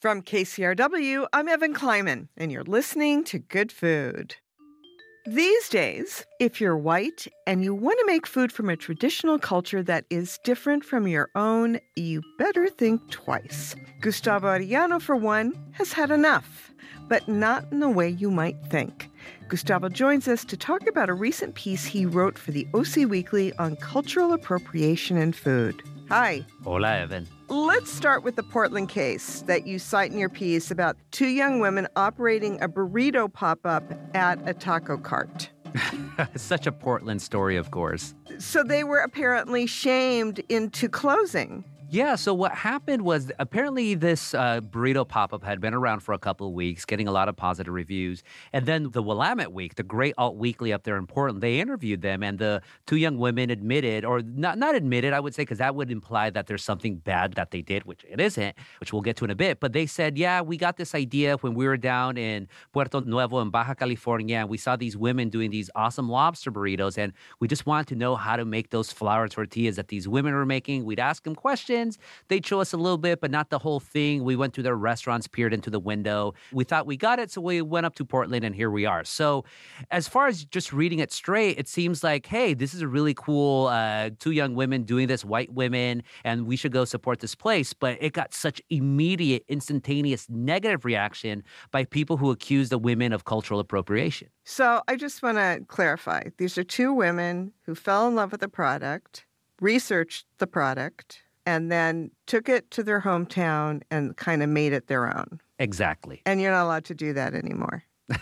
From KCRW, I'm Evan Kleiman, and you're listening to Good Food. These days, if you're white and you want to make food from a traditional culture that is different from your own, you better think twice. Gustavo Arellano, for one, has had enough, but not in the way you might think. Gustavo joins us to talk about a recent piece he wrote for the OC Weekly on cultural appropriation in food. Hi. Hola, Evan. Let's start with the Portland case that you cite in your piece about two young women operating a burrito pop-up at a taco cart. Such a Portland story, of course. So they were apparently shamed into closing. Yeah, so what happened was apparently this burrito pop-up had been around for a couple of weeks, getting a lot of positive reviews. And then the Willamette Week, the great alt weekly up there in Portland, they interviewed them, and the two young women admitted, or not admitted, I would say, because that would imply that there's something bad that they did, which it isn't, which we'll get to in a bit. But they said, yeah, we got this idea when we were down in Puerto Nuevo in Baja California, and we saw these women doing these awesome lobster burritos, and we just wanted to know how to make those flour tortillas that these women were making. We'd ask them questions. They'd show us a little bit, but not the whole thing. We went to their restaurants, peered into the window. We thought we got it, so we went up to Portland, and here we are. So as far as just reading it straight, it seems like, hey, this is a really cool two young women doing this, white women, and we should go support this place. But it got such immediate, instantaneous negative reaction by people who accuse the women of cultural appropriation. So I just want to clarify. These are two women who fell in love with the product, researched the product, and then took it to their hometown and kind of made it their own. Exactly. And you're not allowed to do that anymore.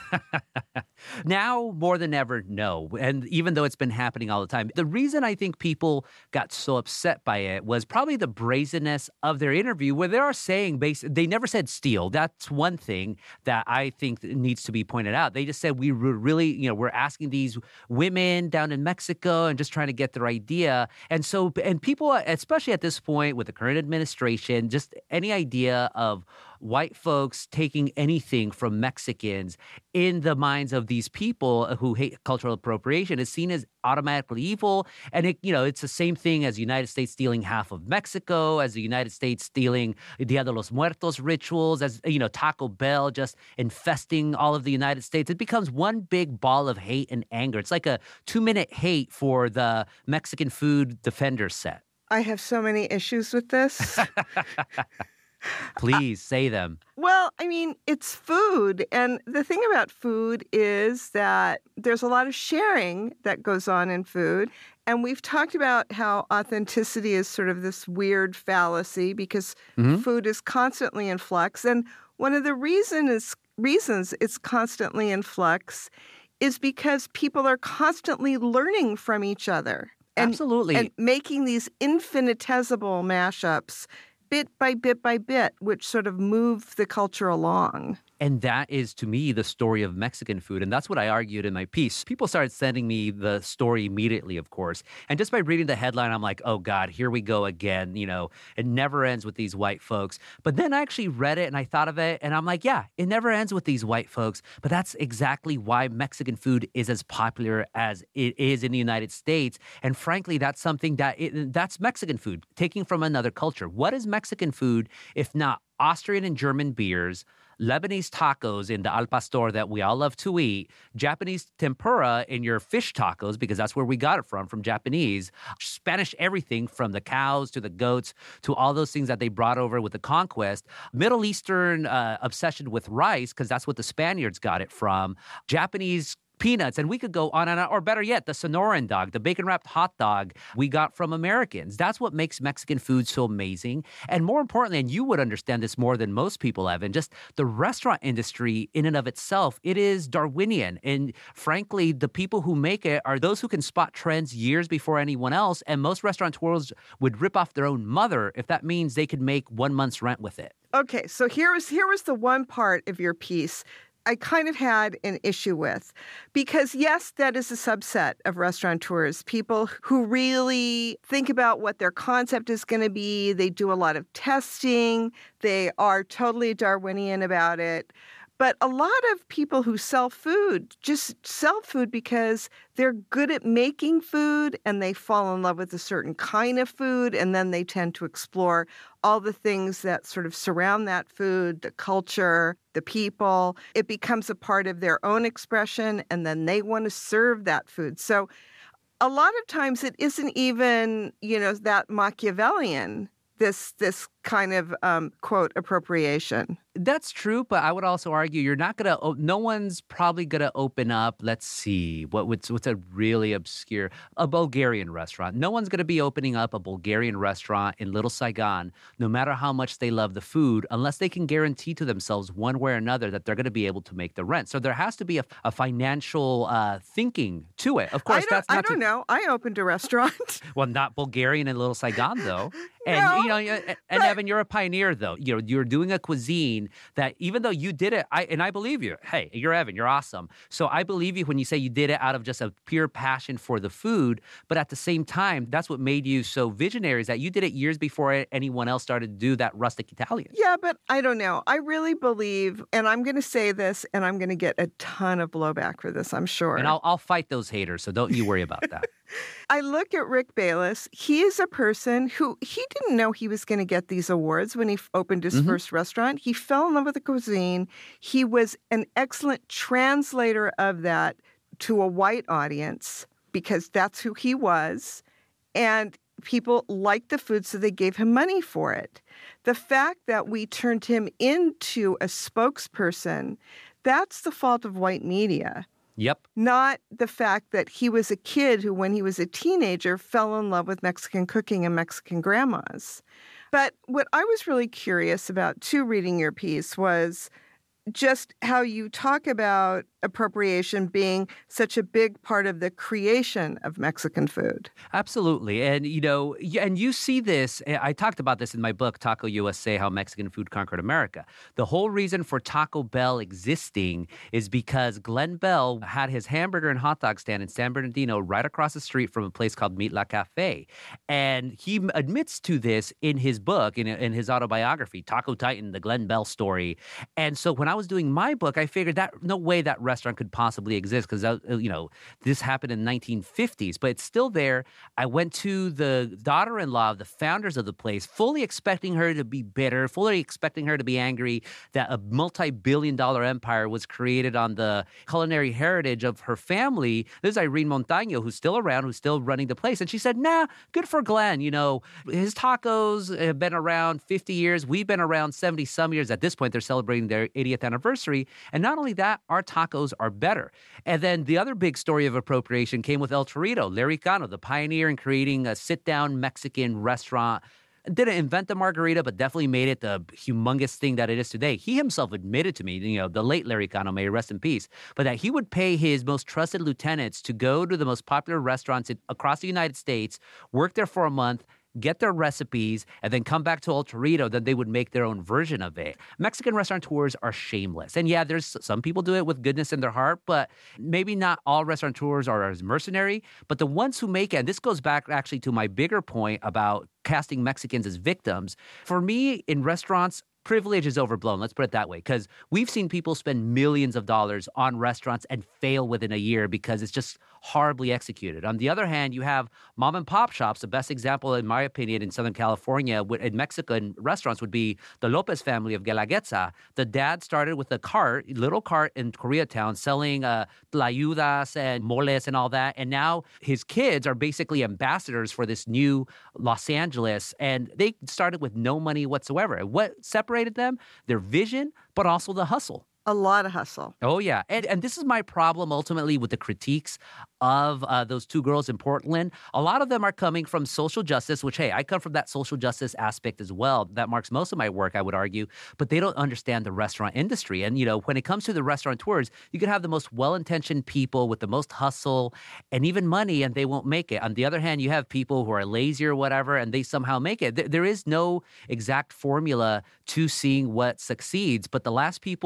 Now, more than ever, no. And even though it's been happening all the time, the reason I think people got so upset by it was probably the brazenness of their interview, where they are saying, they never said steal. That's one thing that I think needs to be pointed out. They just said we were really, we're asking these women down in Mexico and just trying to get their idea. And so, and people, especially at this point with the current administration, just any idea of white folks taking anything from Mexicans in the minds of these people who hate cultural appropriation is seen as automatically evil. And it's the same thing as the United States stealing half of Mexico, as the United States stealing Dia de los Muertos rituals, as, Taco Bell just infesting all of the United States. It becomes one big ball of hate and anger. It's like a 2-minute hate for the Mexican food defender set. I have so many issues with this. Please say them. Well, I mean, it's food. And the thing about food is that there's a lot of sharing that goes on in food. And we've talked about how authenticity is sort of this weird fallacy because food is constantly in flux. And one of the reasons it's constantly in flux is because people are constantly learning from each other. Absolutely. And making these infinitesimal mashups bit by bit, which sort of move the culture along. And that is, to me, the story of Mexican food. And that's what I argued in my piece. People started sending me the story immediately, of course. And just by reading the headline, I'm like, oh, God, here we go again. It never ends with these white folks. But then I actually read it and I thought of it. And I'm like, yeah, it never ends with these white folks. But that's exactly why Mexican food is as popular as it is in the United States. And frankly, that's something that's Mexican food, taking from another culture. What is Mexican food if not Austrian and German beers, Lebanese tacos in the Al Pastor that we all love to eat, Japanese tempura in your fish tacos, because that's where we got it from Japanese, Spanish everything from the cows to the goats to all those things that they brought over with the conquest, Middle Eastern obsession with rice, because that's what the Spaniards got it from, Japanese peanuts, and we could go on and on, or better yet, the Sonoran dog, the bacon-wrapped hot dog we got from Americans. That's what makes Mexican food so amazing. And more importantly, and you would understand this more than most people, Evan, just the restaurant industry in and of itself, it is Darwinian. And frankly, the people who make it are those who can spot trends years before anyone else, and most restaurateurs would rip off their own mother if that means they could make 1 month's rent with it. Okay, so here was the one part of your piece I kind of had an issue with, because yes, that is a subset of restaurateurs, people who really think about what their concept is going to be. They do a lot of testing. They are totally Darwinian about it. But a lot of people who sell food just sell food because they're good at making food and they fall in love with a certain kind of food. And then they tend to explore all the things that sort of surround that food, the culture, the people. It becomes a part of their own expression, and then they want to serve that food. So a lot of times it isn't even, that Machiavellian, this kind of, quote, appropriation. That's true, but I would also argue no one's probably going to open up, let's see, what's a really obscure, a Bulgarian restaurant. No one's going to be opening up a Bulgarian restaurant in Little Saigon, no matter how much they love the food, unless they can guarantee to themselves one way or another that they're going to be able to make the rent. So there has to be a financial thinking to it. Of course, I don't know. I opened a restaurant. Well, not Bulgarian in Little Saigon, though. And, No, Evan, you're a pioneer, though. You're doing a cuisine that even though you did it, I believe you. Hey, you're Evan. You're awesome. So I believe you when you say you did it out of just a pure passion for the food. But at the same time, that's what made you so visionary, is that you did it years before anyone else started to do that rustic Italian. Yeah, but I don't know. I really believe, and I'm going to say this, and I'm going to get a ton of blowback for this, I'm sure. And I'll fight those haters, so don't you worry about that. I look at Rick Bayless. He is a person who he didn't know he was going to get these awards when he opened his first restaurant. He fell in love with the cuisine. He was an excellent translator of that to a white audience because that's who he was. And people liked the food, so they gave him money for it. The fact that we turned him into a spokesperson, that's the fault of white media. Yep. Not the fact that he was a kid who, when he was a teenager, fell in love with Mexican cooking and Mexican grandmas. But what I was really curious about, too, reading your piece was just how you talk about appropriation being such a big part of the creation of Mexican food. Absolutely. And, and you see this, I talked about this in my book, Taco USA, How Mexican Food Conquered America. The whole reason for Taco Bell existing is because Glenn Bell had his hamburger and hot dog stand in San Bernardino right across the street from a place called Meat La Cafe. And he admits to this in his book, in his autobiography, Taco Titan, the Glenn Bell story. And so when I was doing my book, I figured that no way that restaurant could possibly exist because, this happened in the 1950s, but it's still there. I went to the daughter-in-law of the founders of the place, fully expecting her to be bitter, fully expecting her to be angry that a multi-billion-dollar empire was created on the culinary heritage of her family. This is Irene Montaño, who's still around, who's still running the place. And she said, nah, good for Glenn. His tacos have been around 50 years. We've been around 70-some years. At this point, they're celebrating their 80th anniversary. And not only that, our tacos are better. And then the other big story of appropriation came with El Torito, Larry Cano, the pioneer in creating a sit-down Mexican restaurant. Didn't invent the margarita, but definitely made it the humongous thing that it is today. He himself admitted to me, the late Larry Cano, may he rest in peace, but that he would pay his most trusted lieutenants to go to the most popular restaurants across the United States, work there for a month, get their recipes, and then come back to El Torito, then they would make their own version of it. Mexican restaurateurs are shameless. And yeah, there's some people do it with goodness in their heart, but maybe not all restaurateurs are as mercenary. But the ones who make it, and this goes back actually to my bigger point about casting Mexicans as victims. For me, in restaurants, privilege is overblown. Let's put it that way, because we've seen people spend millions of dollars on restaurants and fail within a year because it's just horribly executed. On the other hand, you have mom and pop shops. The best example, in my opinion, in Southern California, in Mexican restaurants would be the Lopez family of Guelaguetza. The dad started with a little cart in Koreatown selling tlayudas and moles and all that. And now his kids are basically ambassadors for this new Los Angeles. And they started with no money whatsoever. And what separated them? Their vision, but also the hustle. A lot of hustle. Oh, yeah. And this is my problem ultimately with the critiques of those two girls in Portland. A lot of them are coming from social justice, which, hey, I come from that social justice aspect as well. That marks most of my work, I would argue. But they don't understand the restaurant industry. And, when it comes to the restaurateurs, you can have the most well-intentioned people with the most hustle and even money, and they won't make it. On the other hand, you have people who are lazy or whatever, and they somehow make it. There is no exact formula to seeing what succeeds. But the last people, when it comes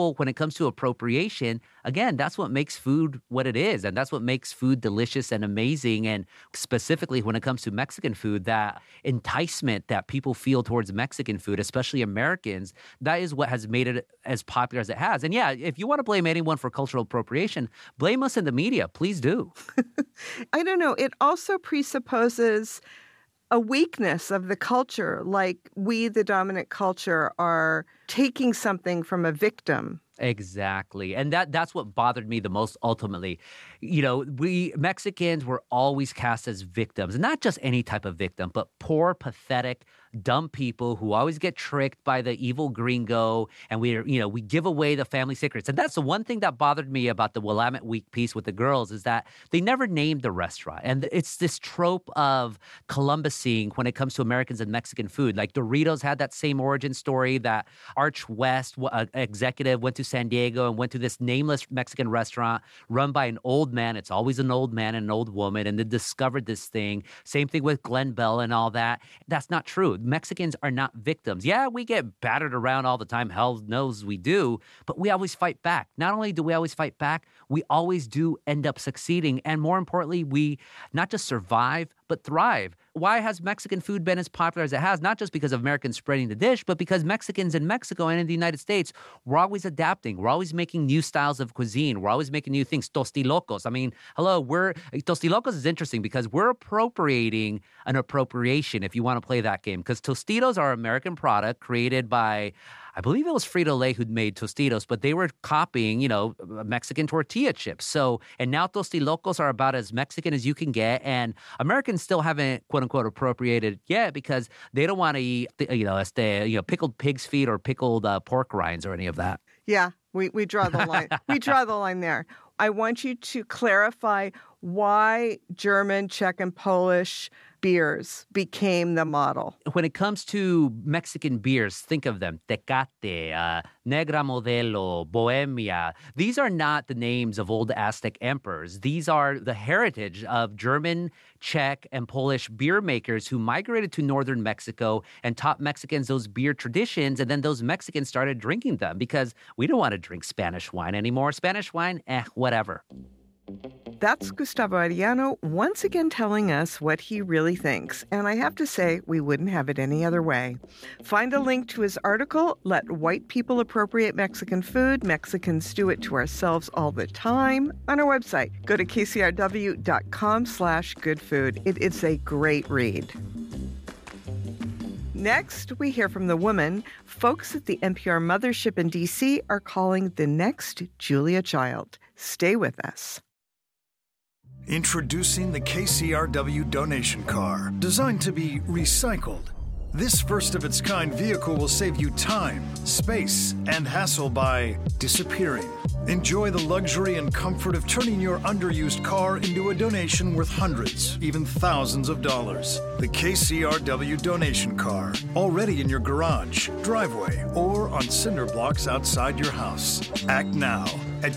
comes to appropriation, again, that's what makes food what it is. And that's what makes food delicious and amazing. And specifically when it comes to Mexican food, that enticement that people feel towards Mexican food, especially Americans, that is what has made it as popular as it has. And yeah, if you want to blame anyone for cultural appropriation, blame us in the media. Please do. I don't know. It also presupposes a weakness of the culture, like we, the dominant culture, are taking something from a victim. Exactly. And that's what bothered me the most ultimately. You know, we Mexicans were always cast as victims, and not just any type of victim, but poor, pathetic, dumb people who always get tricked by the evil gringo, and we give away the family secrets. And that's the one thing that bothered me about the Willamette Week piece with the girls is that they never named the restaurant. And it's this trope of Columbusing when it comes to Americans and Mexican food. Like Doritos had that same origin story, that Arch West executive went to San Diego and went to this nameless Mexican restaurant run by an old man. It's always an old man and an old woman, and they discovered this thing. Same thing with Glen Bell and all that. That's not true. Mexicans are not victims. Yeah, we get battered around all the time. Hell knows we do, but we always fight back. Not only do we always fight back, we always do end up succeeding. And more importantly, we not just survive, but thrive. Why has Mexican food been as popular as it has? Not just because of Americans spreading the dish, but because Mexicans in Mexico and in the United States, we're always adapting. We're always making new styles of cuisine. We're always making new things. Tostilocos. I mean, hello, Tostilocos is interesting because we're appropriating an appropriation if you want to play that game. Because Tostitos are an American product created by, I believe it was Frito-Lay who made Tostitos, but they were copying, Mexican tortilla chips. So, and now Tostilocos are about as Mexican as you can get. And Americans still haven't, quote unquote, appropriated yet because they don't want to eat, pickled pig's feet or pickled pork rinds or any of that. Yeah, we draw the line. We draw the line there. I want you to clarify why German, Czech, and Polish beers became the model. When it comes to Mexican beers, think of them. Tecate, Negra Modelo, Bohemia. These are not the names of old Aztec emperors. These are the heritage of German, Czech, and Polish beer makers who migrated to northern Mexico and taught Mexicans those beer traditions. And then those Mexicans started drinking them because we don't want to drink Spanish wine anymore. Spanish wine, whatever. That's Gustavo Arellano once again telling us what he really thinks. And I have to say, we wouldn't have it any other way. Find a link to his article, Let White People Appropriate Mexican Food, Mexicans Do It to Ourselves All the Time, on our website. Go to kcrw.com/goodfood. It is a great read. Next, we hear from the woman folks at the NPR mothership in D.C. are calling the next Julia Child. Stay with us. Introducing the KCRW donation car, designed to be recycled. This first-of-its-kind vehicle will save you time, space, and hassle by disappearing. Enjoy the luxury and comfort of turning your underused car into a donation worth hundreds, even thousands of dollars. The KCRW donation car, already in your garage, driveway, or on cinder blocks outside your house. Act now at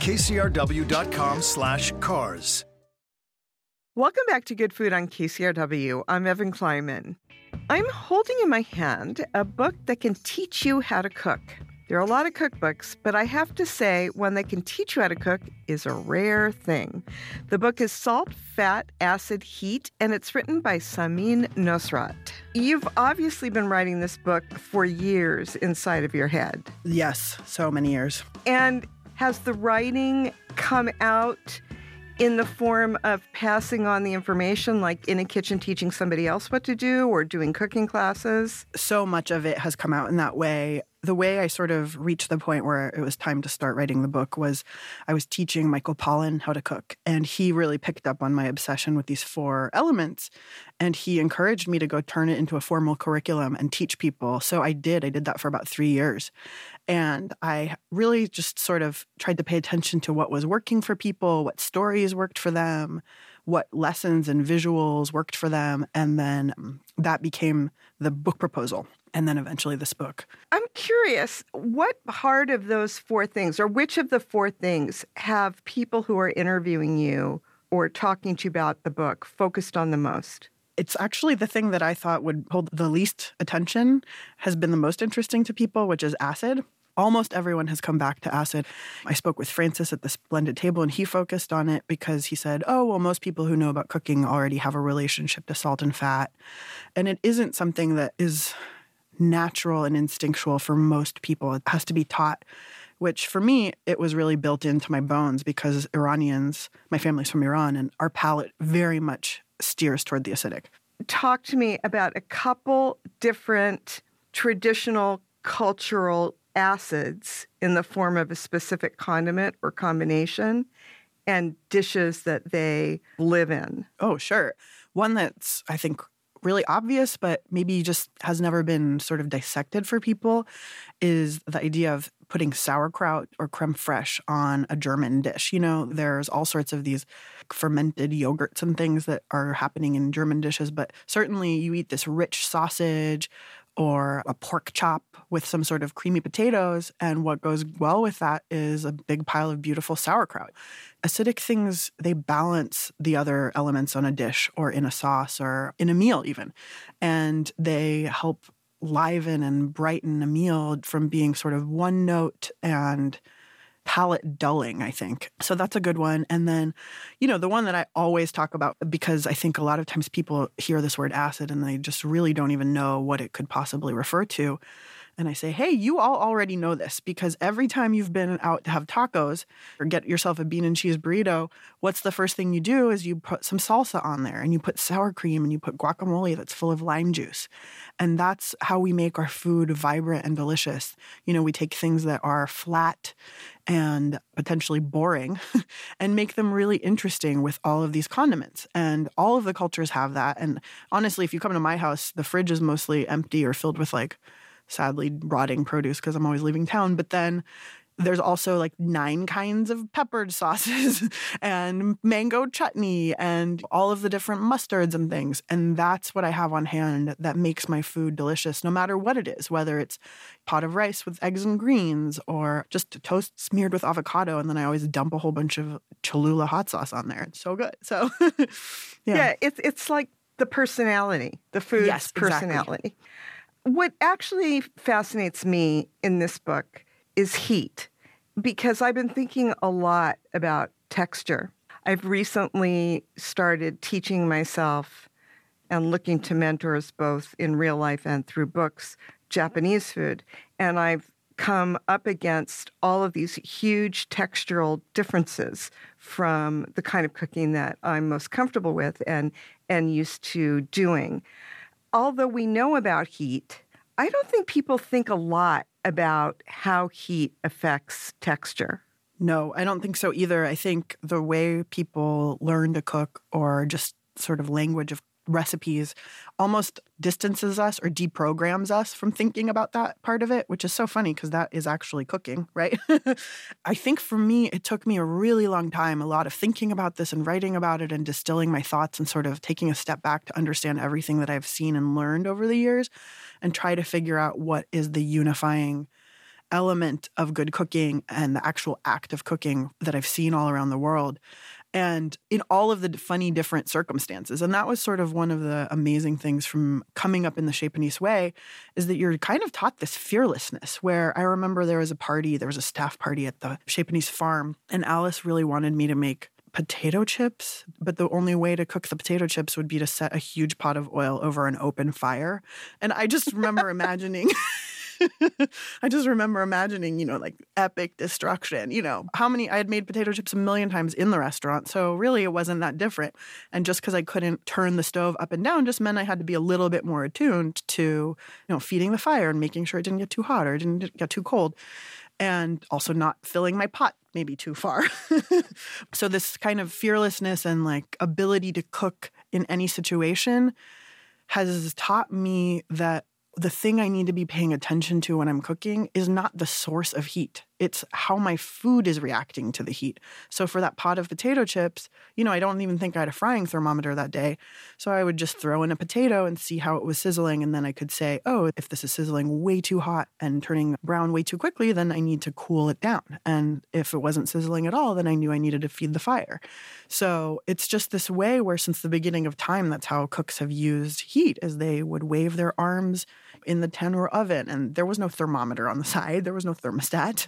kcrw.com/cars. Welcome back to Good Food on KCRW. I'm Evan Kleiman. I'm holding in my hand a book that can teach you how to cook. There are a lot of cookbooks, but I have to say one that can teach you how to cook is a rare thing. The book is Salt, Fat, Acid, Heat, and it's written by Samin Nosrat. You've obviously been writing this book for years inside of your head. Yes, so many years. And has the writing come out in the form of passing on the information, like in a kitchen teaching somebody else what to do or doing cooking classes? So much of it has come out in that way. The way I sort of reached the point where it was time to start writing the book was I was teaching Michael Pollan how to cook, and he really picked up on my obsession with these 4 elements, and he encouraged me to go turn it into a formal curriculum and teach people. So I did. I did that for about 3 years, and I really just sort of tried to pay attention to what was working for people, what stories worked for them, what lessons and visuals worked for them, and then that became the book proposal. And then eventually this book. I'm curious, what part of those 4 things, or which of the 4 things, have people who are interviewing you or talking to you about the book focused on the most? It's actually the thing that I thought would hold the least attention has been the most interesting to people, which is acid. almost everyone has come back to acid. I spoke with Francis at the Splendid Table, and he focused on it because he said, oh, well, most people who know about cooking already have a relationship to salt and fat. And it isn't something that is natural and instinctual for most people. It has to be taught, which for me, it was really built into my bones because Iranians, my family's from Iran, and our palate very much steers toward the acidic. Talk to me about a couple different traditional cultural acids in the form of a specific condiment or combination and dishes that they live in. Oh, sure. One that's, I think, really obvious, but maybe just has never been sort of dissected for people is the idea of putting sauerkraut or creme fraiche on a German dish. You know, there's all sorts of these fermented yogurts and things that are happening in German dishes, but certainly you eat this rich sausage or a pork chop with some sort of creamy potatoes, and what goes well with that is a big pile of beautiful sauerkraut. Acidic things, they balance the other elements on a dish or in a sauce or in a meal even, and they help liven and brighten a meal from being sort of one note and palate dulling, I think. So that's a good one. And then, you know, the one that I always talk about, because I think a lot of times people hear this word acid and they just really don't even know what it could possibly refer to. And I say, hey, you all already know this because every time you've been out to have tacos or get yourself a bean and cheese burrito, what's the first thing you do is you put some salsa on there and you put sour cream and you put guacamole that's full of lime juice. And that's how we make our food vibrant and delicious. You know, we take things that are flat and potentially boring and make them really interesting with all of these condiments. And all of the cultures have that. And honestly, if you come to my house, the fridge is mostly empty or filled with sadly rotting produce because I'm always leaving town. But then there's also 9 kinds of peppered sauces and mango chutney and all of the different mustards and things. And that's what I have on hand that makes my food delicious, no matter what it is, whether it's pot of rice with eggs and greens or just a toast smeared with avocado. And then I always dump a whole bunch of Cholula hot sauce on there. It's so good. So yeah, it's like the personality, the food's personality. What actually fascinates me in this book is heat, because I've been thinking a lot about texture. I've recently started teaching myself and looking to mentors both in real life and through books, Japanese food. And I've come up against all of these huge textural differences from the kind of cooking that I'm most comfortable with and used to doing. Although we know about heat, I don't think people think a lot about how heat affects texture. No, I don't think so either. I think the way people learn to cook or just sort of language of recipes almost distances us or deprograms us from thinking about that part of it, which is so funny because that is actually cooking, right? I think for me, it took me a really long time, a lot of thinking about this and writing about it and distilling my thoughts and sort of taking a step back to understand everything that I've seen and learned over the years and try to figure out what is the unifying element of good cooking and the actual act of cooking that I've seen all around the world. And in all of the funny different circumstances. And that was sort of one of the amazing things from coming up in the Chez Panisse way is that you're kind of taught this fearlessness where I remember there was a staff party at the Chez Panisse farm, and Alice really wanted me to make potato chips, but the only way to cook the potato chips would be to set a huge pot of oil over an open fire. And I just remember imagining... epic destruction, I had made potato chips a million times in the restaurant. So really it wasn't that different. And just because I couldn't turn the stove up and down just meant I had to be a little bit more attuned to, feeding the fire and making sure it didn't get too hot or it didn't get too cold. And also not filling my pot maybe too far. So this kind of fearlessness and ability to cook in any situation has taught me that the thing I need to be paying attention to when I'm cooking is not the source of heat. It's how my food is reacting to the heat. So for that pot of potato chips, I don't even think I had a frying thermometer that day. So I would just throw in a potato and see how it was sizzling. And then I could say, oh, if this is sizzling way too hot and turning brown way too quickly, then I need to cool it down. And if it wasn't sizzling at all, then I knew I needed to feed the fire. So it's just this way where since the beginning of time, that's how cooks have used heat, as they would wave their arms, in the tandoor oven. And there was no thermometer on the side. There was no thermostat.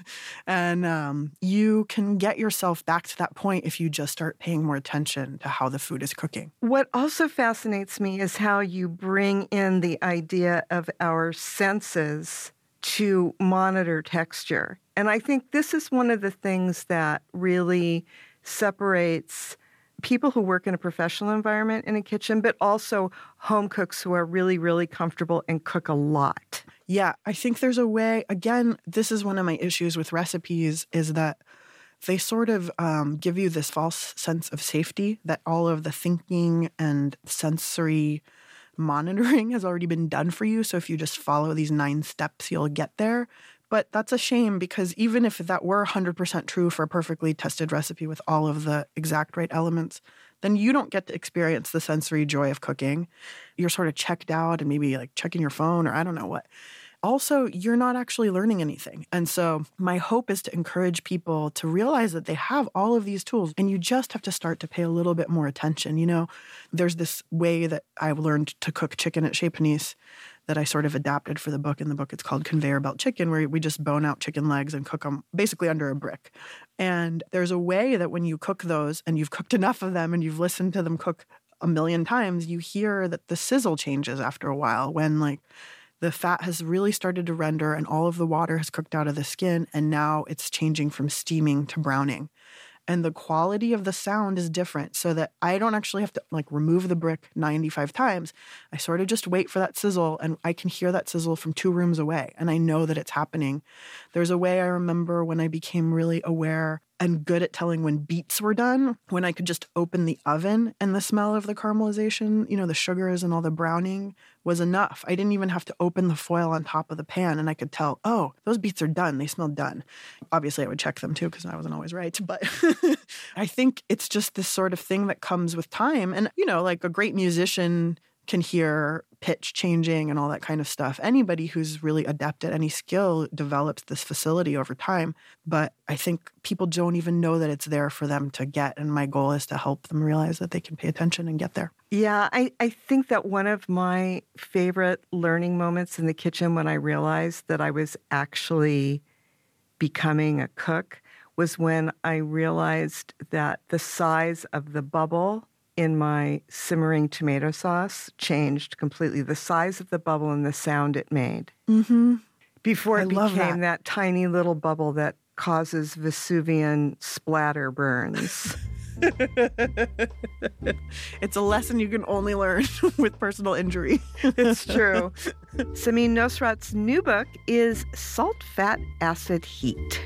And you can get yourself back to that point if you just start paying more attention to how the food is cooking. What also fascinates me is how you bring in the idea of our senses to monitor texture. And I think this is one of the things that really separates people who work in a professional environment in a kitchen, but also home cooks who are really, really comfortable and cook a lot. Yeah, I think there's a way, again, this is one of my issues with recipes, is that they sort of give you this false sense of safety that all of the thinking and sensory monitoring has already been done for you. So if you just follow these 9 steps, you'll get there. But that's a shame, because even if that were 100% true for a perfectly tested recipe with all of the exact right elements, then you don't get to experience the sensory joy of cooking. You're sort of checked out and maybe like checking your phone or I don't know what. Also, you're not actually learning anything. And so my hope is to encourage people to realize that they have all of these tools and you just have to start to pay a little bit more attention. You know, there's this way that I've learned to cook chicken at Chez Panisse that I sort of adapted for the book. In the book, it's called Conveyor Belt Chicken, where we just bone out chicken legs and cook them basically under a brick. And there's a way that when you cook those and you've cooked enough of them and you've listened to them cook a million times, you hear that the sizzle changes after a while when like the fat has really started to render and all of the water has cooked out of the skin, and now it's changing from steaming to browning. And the quality of the sound is different, so that I don't actually have to like remove the brick 95 times. I sort of just wait for that sizzle, and I can hear that sizzle from 2 rooms away, and I know that it's happening. There's a way I remember when I became really aware and good at telling when beets were done, when I could just open the oven and the smell of the caramelization, you know, the sugars and all the browning was enough. I didn't even have to open the foil on top of the pan, and I could tell, oh, those beets are done. They smell done. Obviously, I would check them too because I wasn't always right. But I think it's just this sort of thing that comes with time. And, you know, like a great musician can hear pitch changing and all that kind of stuff. Anybody who's really adept at any skill develops this facility over time. But I think people don't even know that it's there for them to get. And my goal is to help them realize that they can pay attention and get there. Yeah, I think that one of my favorite learning moments in the kitchen when I realized that I was actually becoming a cook was when I realized that the size of the bubble in my simmering tomato sauce changed completely. The size of the bubble and the sound it made. Mm-hmm. Before it love became that tiny little bubble that causes Vesuvian splatter burns. It's a lesson you can only learn with personal injury. It's true. Samin Nosrat's new book is Salt, Fat, Acid, Heat.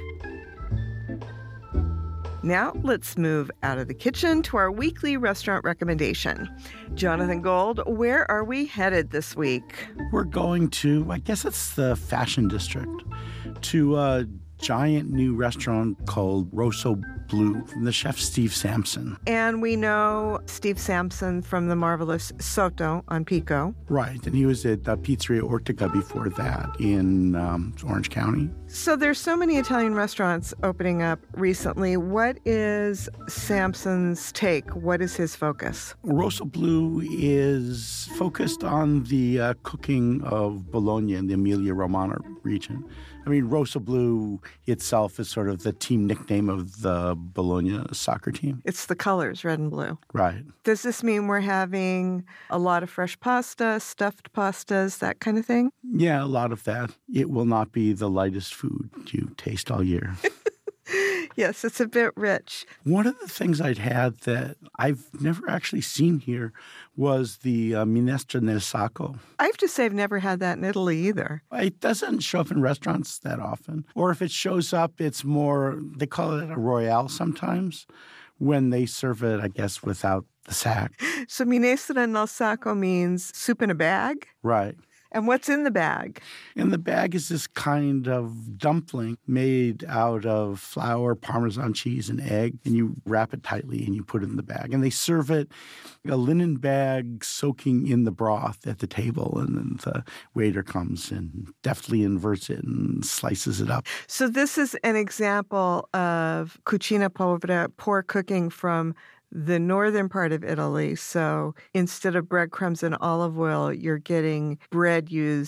Now let's move out of the kitchen to our weekly restaurant recommendation. Jonathan Gold, where are we headed this week? We're going to, I guess it's the Fashion District, to a giant new restaurant called Rosso Blu from the chef Steve Sampson. And we know Steve Sampson from the marvelous Sotto on Pico. Right, and he was at Pizzeria Ortica before that in Orange County. So there's so many Italian restaurants opening up recently. What is Sampson's take? What is his focus? Rosso Blu is focused on the cooking of Bologna in the Emilia-Romagna region. I mean, Rosso Blu itself is sort of the team nickname of the Bologna soccer team. It's the colors, red and blue. Right. Does this mean we're having a lot of fresh pasta, stuffed pastas, that kind of thing? Yeah, a lot of that. It will not be the lightest food you taste all year. Yes, it's a bit rich. One of the things I'd had that I've never actually seen here was the minestra nel sacco. I have to say I've never had that in Italy either. It doesn't show up in restaurants that often. Or if it shows up, it's more, they call it a royale sometimes, when they serve it, I guess, without the sack. So minestra nel sacco means soup in a bag? Right. And what's in the bag? And the bag is this kind of dumpling made out of flour, Parmesan cheese, and egg. And you wrap it tightly and you put it in the bag. And they serve it a linen bag soaking in the broth at the table. And then the waiter comes and deftly inverts it and slices it up. So this is an example of cucina povera, poor cooking from the northern part of Italy. So instead of breadcrumbs and olive oil, you're getting bread used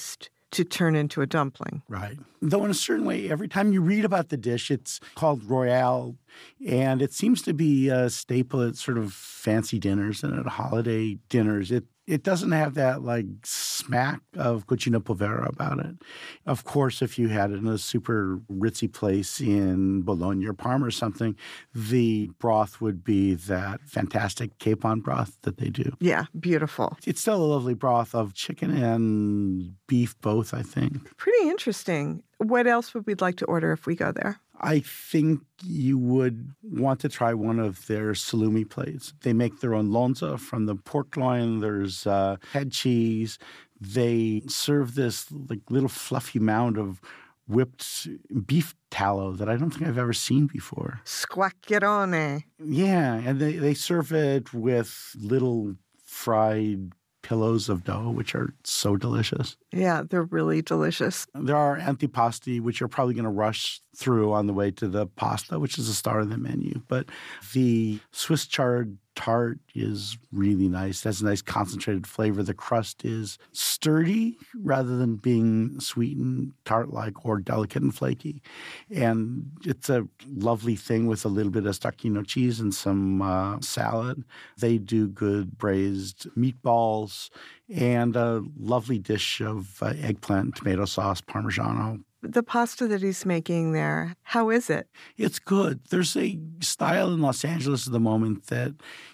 to turn into a dumpling. Right. Though in a certain way, every time you read about the dish, it's called Royale, and it seems to be a staple at sort of fancy dinners and at holiday dinners. It doesn't have that like smack of cucina povera about it. Of course, if you had it in a super ritzy place in Bologna or Parma or something, the broth would be that fantastic capon broth that they do. Yeah, beautiful. It's still a lovely broth of chicken and beef both, I think. Pretty interesting. What else would we like to order if we go there? I think you would want to try one of their salumi plates. They make their own lonza from the pork loin. There's head cheese. They serve this like little fluffy mound of whipped beef tallow that I don't think I've ever seen before. Squaccherone. Yeah, and they serve it with little fried pillows of dough, which are so delicious. Yeah, they're really delicious. There are antipasti, which you're probably going to rush through on the way to the pasta, which is a star of the menu. But the Swiss chard tart is really nice. It has a nice concentrated flavor. The crust is sturdy rather than being sweet and tart-like or delicate and flaky. And it's a lovely thing with a little bit of Stacchino cheese and some salad. They do good braised meatballs and a lovely dish of eggplant, tomato sauce, Parmigiano. The pasta that he's making there, how is it? It's good. There's a style in Los Angeles at the moment that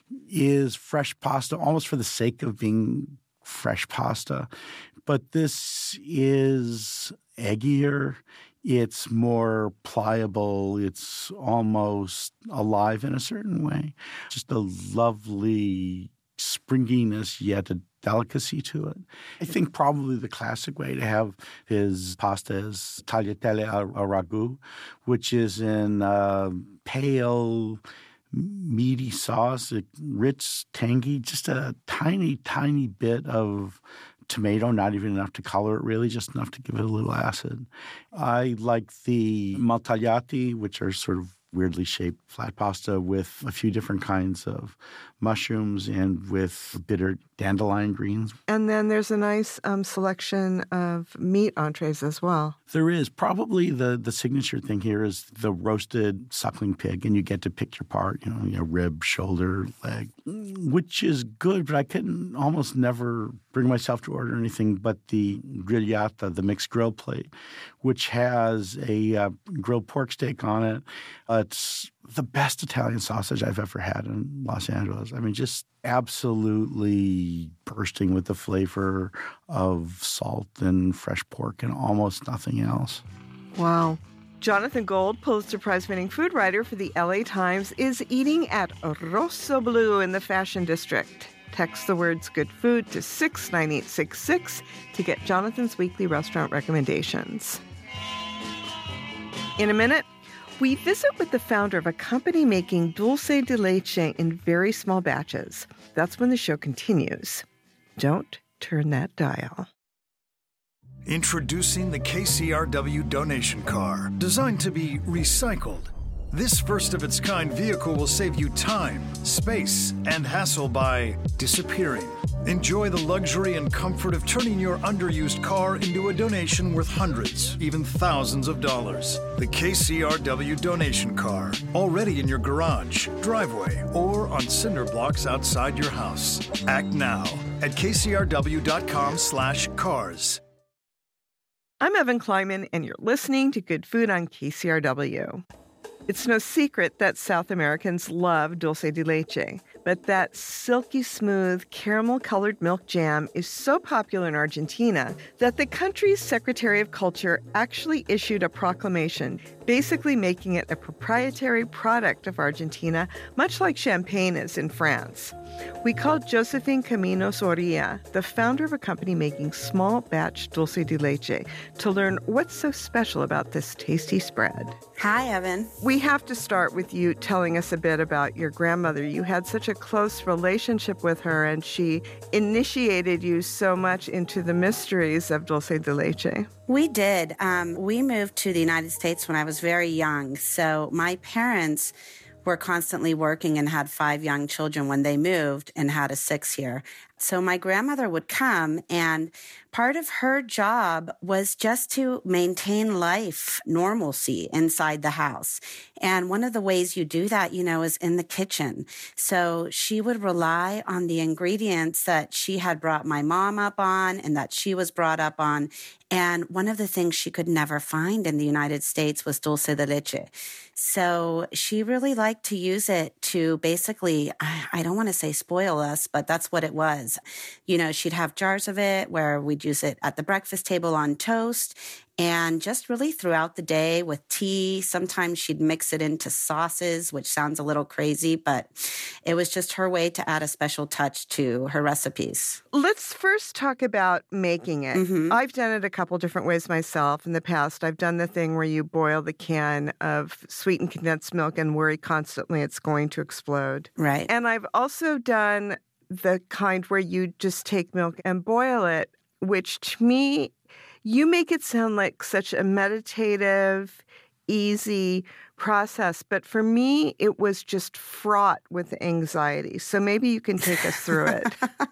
is fresh pasta, almost for the sake of being fresh pasta. But this is eggier. It's more pliable. It's almost alive in a certain way. Just a lovely springiness, yet a delicacy to it. I think probably the classic way to have his pasta is tagliatelle al ragu, which is in pale, meaty sauce, rich, tangy, just a tiny, tiny bit of tomato, not even enough to color it really, just enough to give it a little acid. I like the maltagliati, which are sort of weirdly shaped flat pasta with a few different kinds of mushrooms and with bitter dandelion greens. And then there's a nice selection of meat entrees as well. There is. Probably the signature thing here is the roasted suckling pig, and you get to pick your part, rib, shoulder, leg, which is good, but I couldn't almost never bring myself to order anything but the grigliata, the mixed grill plate, which has a grilled pork steak on it. It's the best Italian sausage I've ever had in Los Angeles. I mean, just absolutely bursting with the flavor of salt and fresh pork and almost nothing else. Wow. Jonathan Gold, Pulitzer Prize-winning food writer for the LA Times, is eating at Rosso Blu in the Fashion District. Text the words good food to 69866 to get Jonathan's weekly restaurant recommendations. In a minute, we visit with the founder of a company making dulce de leche in very small batches. That's when the show continues. Don't turn that dial. Introducing the KCRW donation car, designed to be recycled. This first-of-its-kind vehicle will save you time, space, and hassle by disappearing. Enjoy the luxury and comfort of turning your underused car into a donation worth hundreds, even thousands of dollars. The KCRW donation car, already in your garage, driveway, or on cinder blocks outside your house. Act now at kcrw.com/cars. I'm Evan Kleiman, and you're listening to Good Food on KCRW. It's no secret that South Americans love dulce de leche, but that silky smooth, caramel-colored milk jam is so popular in Argentina that the country's Secretary of Culture actually issued a proclamation basically making it a proprietary product of Argentina, much like champagne is in France. We called Josephine Camino Soria, the founder of a company making small batch dulce de leche, to learn what's so special about this tasty spread. Hi, Evan. We have to start with you telling us a bit about your grandmother. You had such a close relationship with her, and she initiated you so much into the mysteries of dulce de leche. We did. We moved to the United States when I was very young, so my parents were constantly working and had 5 young children when they moved and had a 6th here. So my grandmother would come, and part of her job was just to maintain life, normalcy inside the house. And one of the ways you do that, is in the kitchen. So she would rely on the ingredients that she had brought my mom up on and that she was brought up on. And one of the things she could never find in the United States was dulce de leche. So she really liked to use it to basically, I don't want to say spoil us, but that's what it was. She'd have jars of it where we'd use it at the breakfast table on toast and just really throughout the day with tea. Sometimes she'd mix it into sauces, which sounds a little crazy, but it was just her way to add a special touch to her recipes. Let's first talk about making it. I've done it a couple different ways myself in the past. I've done the thing where you boil the can of sweetened condensed milk and worry constantly it's going to explode. Right. And I've also done the kind where you just take milk and boil it, which to me, you make it sound like such a meditative, easy process. But for me, it was just fraught with anxiety. So maybe you can take us through it.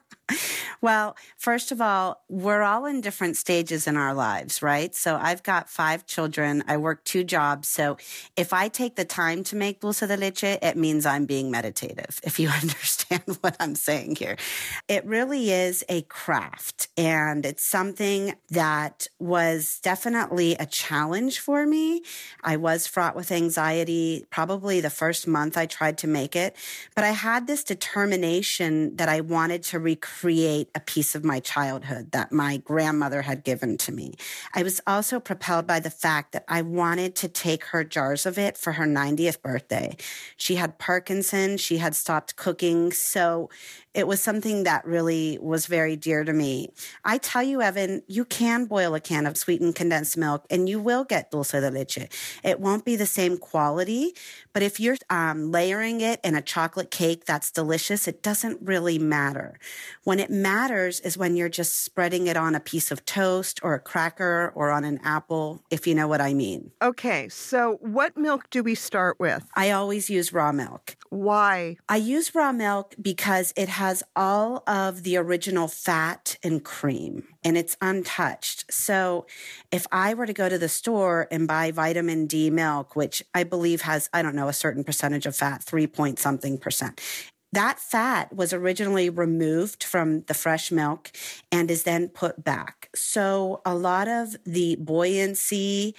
Well, first of all, we're all in different stages in our lives, right? So I've got 5 children. I work 2 jobs. So if I take the time to make dulce de leche, it means I'm being meditative, if you understand what I'm saying here. It really is a craft, and it's something that was definitely a challenge for me. I was fraught with anxiety probably the first month I tried to make it, but I had this determination that I wanted to recreate a piece of my childhood that my grandmother had given to me. I was also propelled by the fact that I wanted to take her jars of it for her 90th birthday. She had Parkinson's. She had stopped cooking. So it was something that really was very dear to me. I tell you, Evan, you can boil a can of sweetened condensed milk and you will get dulce de leche. It won't be the same quality, but if you're layering it in a chocolate cake that's delicious, it doesn't really matter. When it matters is when you're just spreading it on a piece of toast or a cracker or on an apple, if you know what I mean. Okay, so what milk do we start with? I always use raw milk. Why? I use raw milk because it has all of the original fat and cream, and it's untouched. So if I were to go to the store and buy vitamin D milk, which I believe has, a certain percentage of fat, 3-point-something%, that fat was originally removed from the fresh milk and is then put back. So a lot of the buoyancy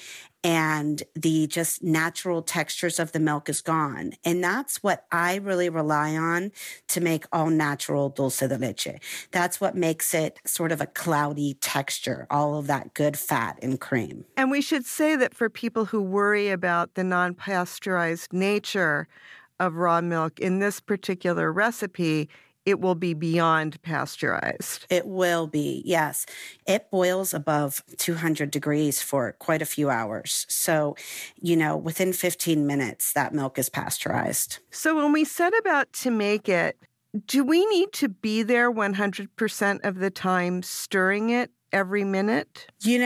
and the just natural textures of the milk is gone. And that's what I really rely on to make all natural dulce de leche. That's what makes it sort of a cloudy texture, all of that good fat and cream. And we should say that for people who worry about the non-pasteurized nature of raw milk, in this particular recipe, it will be beyond pasteurized. It will be, yes. It boils above 200 degrees for quite a few hours. So, within 15 minutes, that milk is pasteurized. So when we set about to make it, do we need to be there 100% of the time stirring it every minute?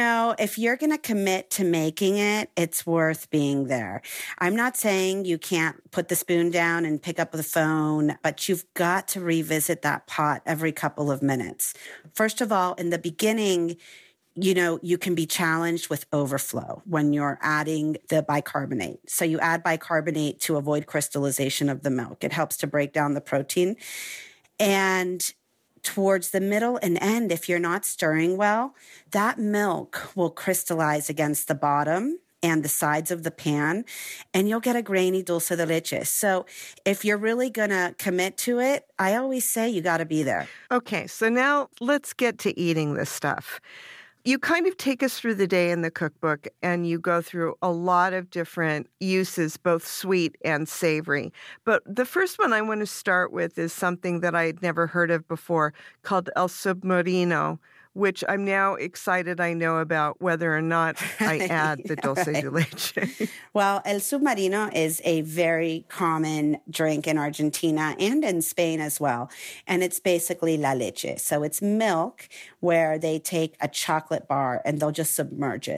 If you're going to commit to making it, it's worth being there. I'm not saying you can't put the spoon down and pick up the phone, but you've got to revisit that pot every couple of minutes. First of all, in the beginning, you can be challenged with overflow when you're adding the bicarbonate. So you add bicarbonate to avoid crystallization of the milk. It helps to break down the protein. And towards the middle and end, if you're not stirring well, that milk will crystallize against the bottom and the sides of the pan, and you'll get a grainy dulce de leche. So if you're really going to commit to it, I always say you got to be there. Okay, so now let's get to eating this stuff. You kind of take us through the day in the cookbook, and you go through a lot of different uses, both sweet and savory. But the first one I want to start with is something that I had never heard of before called el submarino, which I'm now excited I know about whether or not I add the dulce de leche. Well, el submarino is a very common drink in Argentina and in Spain as well. And it's basically la leche. So it's milk where they take a chocolate bar and they'll just submerge it.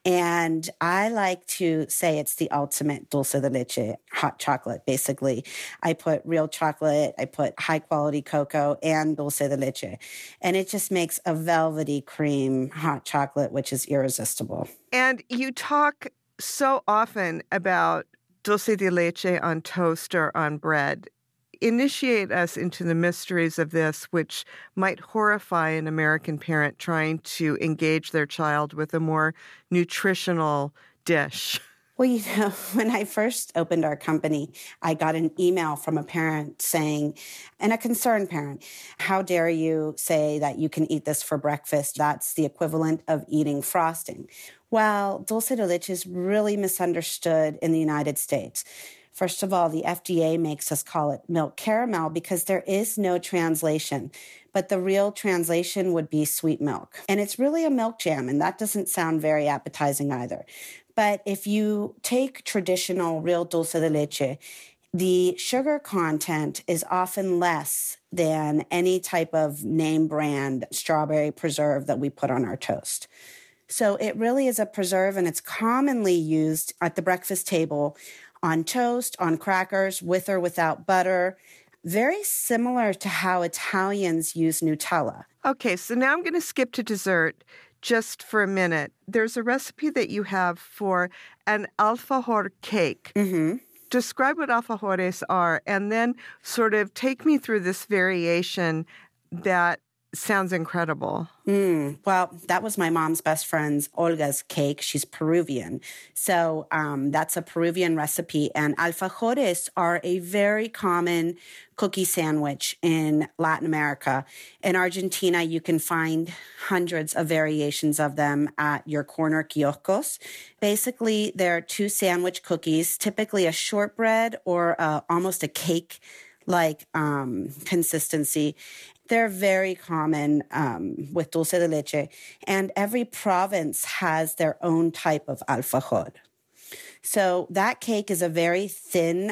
And I like to say it's the ultimate dulce de leche, hot chocolate, basically. I put real chocolate, I put high quality cocoa and dulce de leche. And it just makes a velvety cream hot chocolate, which is irresistible. And you talk so often about dulce de leche on toast or on bread. Initiate us into the mysteries of this, which might horrify an American parent trying to engage their child with a more nutritional dish. Well, when I first opened our company, I got an email from a parent saying, and a concerned parent, how dare you say that you can eat this for breakfast? That's the equivalent of eating frosting. Well, dulce de leche is really misunderstood in the United States. First of all, the FDA makes us call it milk caramel because there is no translation, but the real translation would be sweet milk. And it's really a milk jam, and that doesn't sound very appetizing either. But if you take traditional real dulce de leche, the sugar content is often less than any type of name brand strawberry preserve that we put on our toast. So it really is a preserve, and it's commonly used at the breakfast table on toast, on crackers, with or without butter. Very similar to how Italians use Nutella. Okay, so now I'm going to skip to dessert just for a minute. There's a recipe that you have for an alfajor cake. Mm-hmm. Describe what alfajores are, and then sort of take me through this variation that sounds incredible. Well, that was my mom's best friend's Olga's cake. She's Peruvian. So that's a Peruvian recipe. And alfajores are a very common cookie sandwich in Latin America. In Argentina, you can find hundreds of variations of them at your corner kioscos. Basically, they're two sandwich cookies, typically a shortbread or almost a cake-like consistency. They're very common with dulce de leche, and every province has their own type of alfajor. So that cake is a very thin,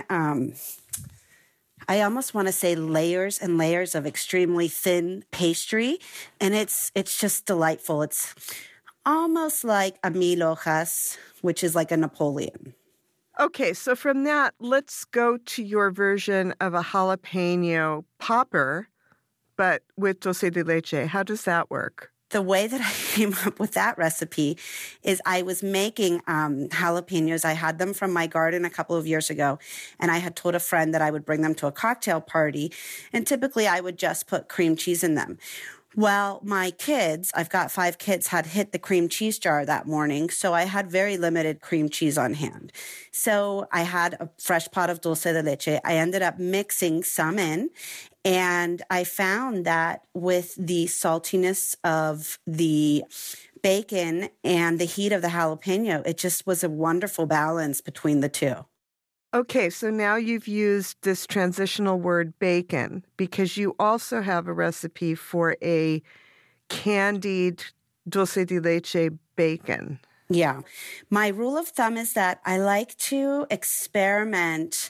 I almost want to say layers and layers of extremely thin pastry, and it's just delightful. It's almost like a mil hojas, which is like a Napoleon. Okay, so from that, let's go to your version of a jalapeno popper, but with dulce de leche. How does that work? The way that I came up with that recipe is I was making jalapenos. I had them from my garden a couple of years ago, and I had told a friend that I would bring them to a cocktail party, and typically I would just put cream cheese in them. Well, my kids, I've got 5 kids, had hit the cream cheese jar that morning, so I had very limited cream cheese on hand. So I had a fresh pot of dulce de leche. I ended up mixing some in, and I found that with the saltiness of the bacon and the heat of the jalapeno, it just was a wonderful balance between the two. Okay, so now you've used this transitional word bacon because you also have a recipe for a candied dulce de leche bacon. Yeah. My rule of thumb is that I like to experiment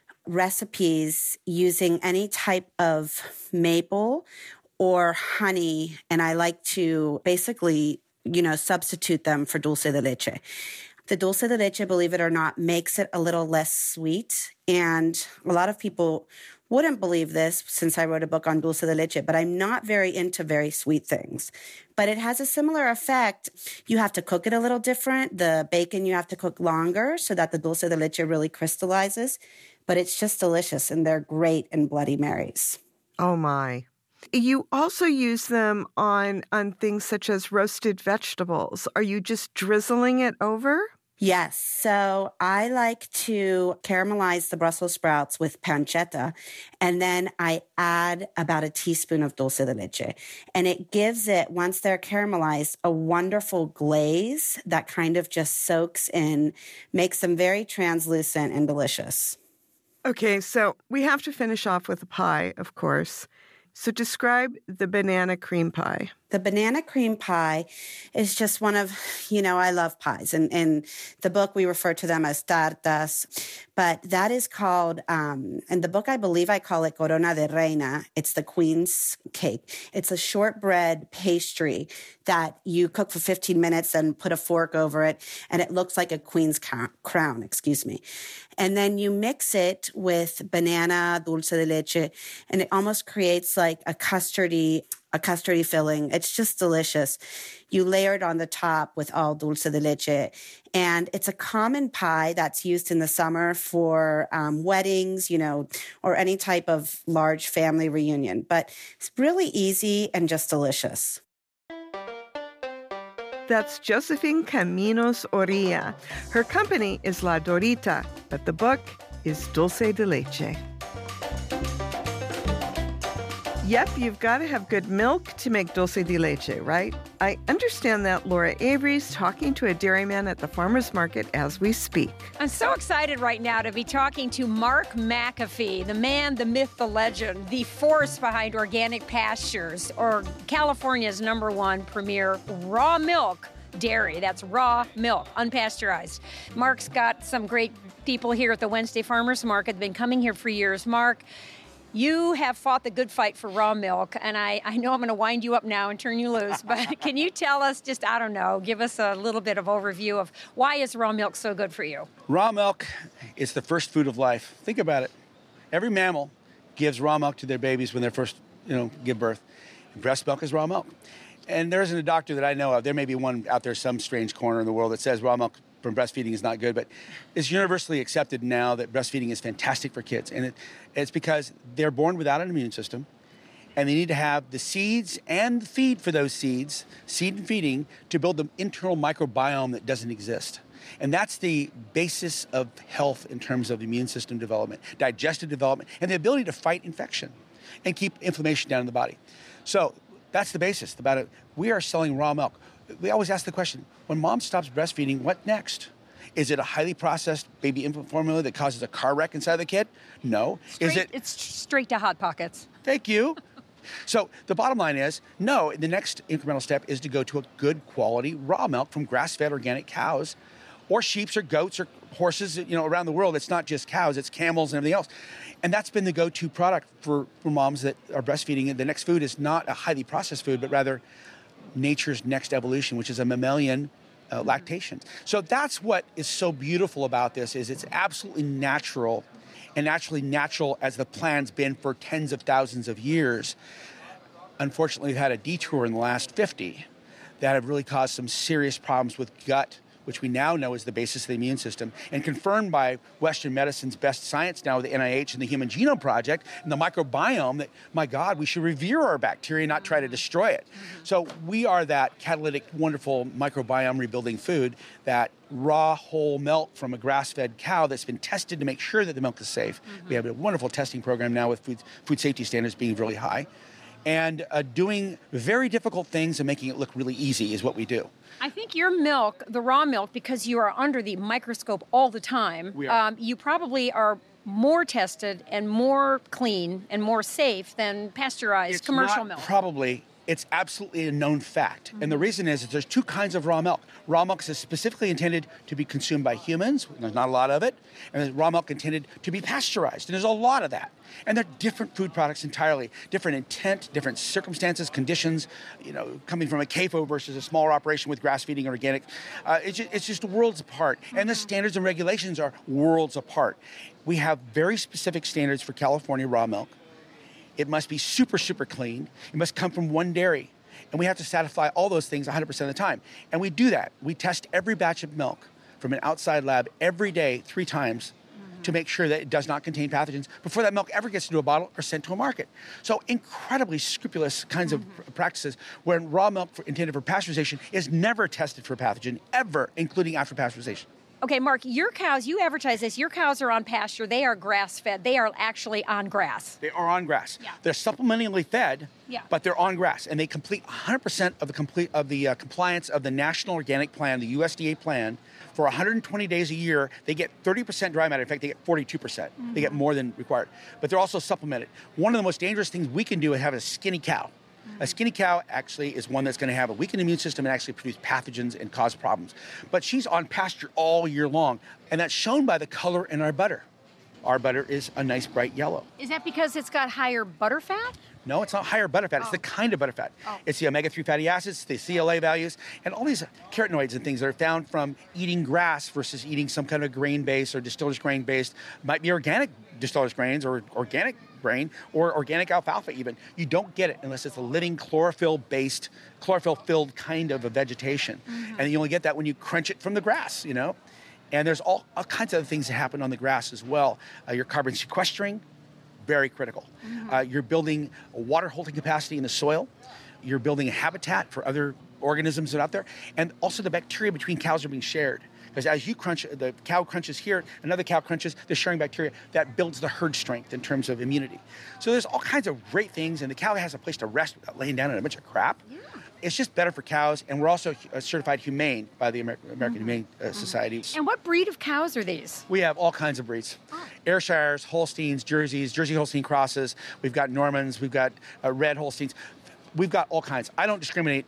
recipes using any type of maple or honey, and I like to basically, substitute them for dulce de leche. The dulce de leche, believe it or not, makes it a little less sweet. And a lot of people wouldn't believe this since I wrote a book on dulce de leche, but I'm not very into very sweet things. But it has a similar effect. You have to cook it a little different. The bacon you have to cook longer so that the dulce de leche really crystallizes. But it's just delicious, and they're great in Bloody Marys. Oh, my. You also use them on things such as roasted vegetables. Are you just drizzling it over? Yes. So I like to caramelize the Brussels sprouts with pancetta, and then I add about a teaspoon of dulce de leche. And it gives it, once they're caramelized, a wonderful glaze that kind of just soaks in, makes them very translucent and delicious. Okay, so we have to finish off with a pie, of course. So describe the banana cream pie. The banana cream pie is just one of, I love pies. And in the book, we refer to them as tartas. But that is called, in the book, I believe I call it Corona de Reina. It's the Queen's cake. It's a shortbread pastry that you cook for 15 minutes and put a fork over it. And it looks like a queen's crown, And then you mix it with banana, dulce de leche, and it almost creates like a custardy filling. It's just delicious. You layer it on the top with all dulce de leche. And it's a common pie that's used in the summer for weddings, or any type of large family reunion. But it's really easy and just delicious. That's Josephine Caminos Orilla. Her company is La Dorita, but the book is Dulce de Leche. Yep, you've got to have good milk to make dulce de leche, right? I understand that Laura Avery's talking to a dairyman at the farmer's market as we speak. I'm so excited right now to be talking to Mark McAfee, the man, the myth, the legend, the force behind Organic Pastures, or California's #1 premier raw milk dairy. That's raw milk, unpasteurized. Mark's got some great people here at the Wednesday Farmers Market. They've been coming here for years. Mark, you have fought the good fight for raw milk, and I know I'm going to wind you up now and turn you loose, but can you tell us just, give us a little bit of overview of why is raw milk so good for you? Raw milk is the first food of life. Think about it. Every mammal gives raw milk to their babies when they're first, give birth. Breast milk is raw milk. And there isn't a doctor that I know of, there may be one out there, some strange corner in the world that says raw milk from breastfeeding is not good, but it's universally accepted now that breastfeeding is fantastic for kids. And it's because they're born without an immune system, and they need to have the seeds and the feed for those seeds, seed and feeding, to build the internal microbiome that doesn't exist. And that's the basis of health in terms of the immune system development, digestive development, and the ability to fight infection and keep inflammation down in the body. So that's the basis about it. We are selling raw milk. We always ask the question, when mom stops breastfeeding, what next? Is it a highly processed baby infant formula that causes a car wreck inside the kid? No. It's straight to Hot Pockets. Thank you. So the bottom line is, no, the next incremental step is to go to a good quality raw milk from grass-fed organic cows or sheep or goats or horses, around the world. It's not just cows, it's camels and everything else. And that's been the go-to product for moms that are breastfeeding. And the next food is not a highly processed food, but rather nature's next evolution, which is a mammalian lactation. So that's what is so beautiful about this, is it's absolutely natural, and naturally natural as the plan's been for tens of thousands of years. Unfortunately, we've had a detour in the last 50 that have really caused some serious problems with gut, which we now know is the basis of the immune system, and confirmed by Western medicine's best science now with the NIH and the Human Genome Project and the microbiome that, my God, we should revere our bacteria, not try to destroy it. So we are that catalytic, wonderful microbiome rebuilding food, that raw whole milk from a grass-fed cow that's been tested to make sure that the milk is safe. We have a wonderful testing program now with food safety standards being really high. And doing very difficult things and making it look really easy is what we do. I think your milk, the raw milk, because you are under the microscope all the time, you probably are more tested and more clean and more safe than pasteurized commercial milk. Probably. It's absolutely a known fact. And the reason is that there's two kinds of raw milk. Raw milk is specifically intended to be consumed by humans. There's not a lot of it. And there's raw milk intended to be pasteurized. And there's a lot of that. And they're different food products entirely. Different intent, different circumstances, conditions, coming from a CAFO versus a smaller operation with grass feeding organic. It's just worlds apart. And the standards and regulations are worlds apart. We have very specific standards for California raw milk. It must be super, super clean. It must come from one dairy. And we have to satisfy all those things 100% of the time. And we do that. We test every batch of milk from an outside lab every day, 3 times, to make sure that it does not contain pathogens before that milk ever gets into a bottle or sent to a market. So incredibly scrupulous kinds of practices, when raw milk intended for pasteurization is never tested for pathogen, ever, including after pasteurization. Okay, Mark, your cows, you advertise this, your cows are on pasture, they are grass-fed, they are actually on grass. They are on grass. Yeah. They're supplementally fed, but they're on grass, and they complete 100% of the compliance of the National Organic Plan, the USDA plan. For 120 days a year, they get 30% dry matter. In fact, they get 42%. They get more than required. But they're also supplemented. One of the most dangerous things we can do is have a skinny cow. A skinny cow actually is one that's going to have a weakened immune system and actually produce pathogens and cause problems. But she's on pasture all year long, and that's shown by the color in our butter. Our butter is a nice bright yellow. Is that because it's got higher butter fat? No, it's not higher butter fat. It's the kind of butter fat. It's the omega-3 fatty acids, the CLA values, and all these carotenoids and things that are found from eating grass versus eating some kind of grain-based or distiller's grain-based. Might be organic distiller's grains or organic grain or organic alfalfa even. You don't get it unless it's a living chlorophyll-filled kind of a vegetation. And you only get that when you crunch it from the grass, you know? And there's all kinds of other things that happen on the grass as well. You're carbon sequestering, very critical. You're building a water holding capacity in the soil. You're building a habitat for other organisms that are out there. And also the bacteria between cows are being shared. Because as you crunch, the cow crunches here, another cow crunches, they're sharing bacteria. That builds the herd strength in terms of immunity. So there's all kinds of great things, and the cow has a place to rest without laying down in a bunch of crap. Yeah. It's just better for cows, and we're also certified humane by the American Humane Society. And what breed of cows are these? We have all kinds of breeds. Ayrshires, Holsteins, Jerseys, Jersey Holstein crosses. We've got Normans. We've got red Holsteins. We've got all kinds. I don't discriminate